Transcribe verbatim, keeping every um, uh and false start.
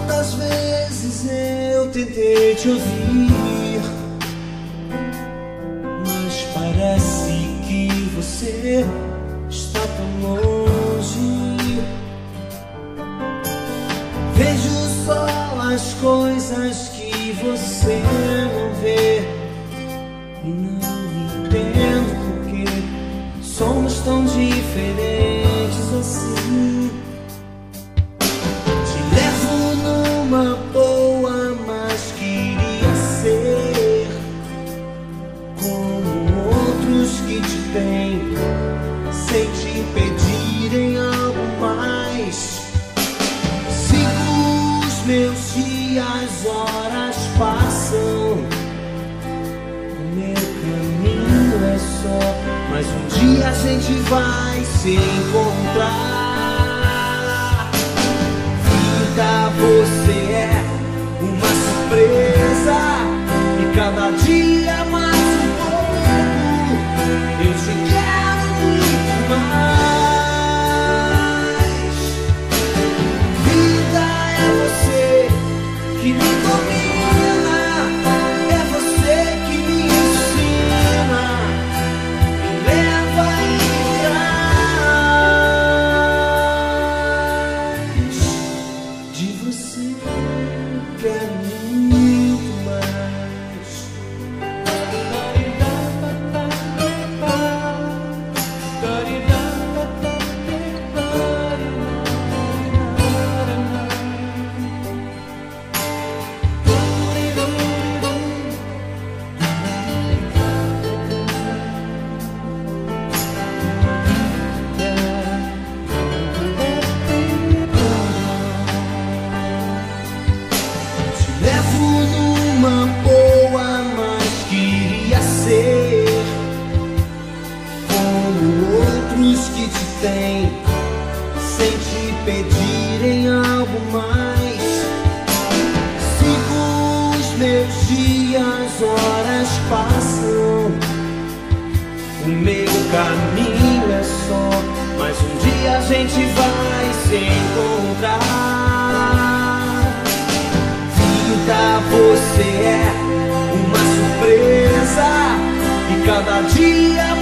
Quantas vezes eu tentei te ouvir, mas parece que você está tão longe. Vejo só as coisas que você não vê e não entendo porque somos tão diferentes assim. Te levo numa boa, mas queria ser como outros que te têm, sem te pedirem algo mais. Sigo os meus dias, horas passam, o meu caminho é só, mas um dia a gente vai se encontrar. Vida, você é uma surpresa, e cada dia mais um pouco eu te quero muito mais. Vida, é você que me domina, é você que me ensina, me leva e traz. De você eu quero muito mais. Levo numa boa, mas queria ser como outros que te têm, sem te pedirem algo mais. Sigo os meus dias, horas passam, o meu caminho é só, mas um dia a gente vai se encontrar. Vida, você é uma surpresa, e cada dia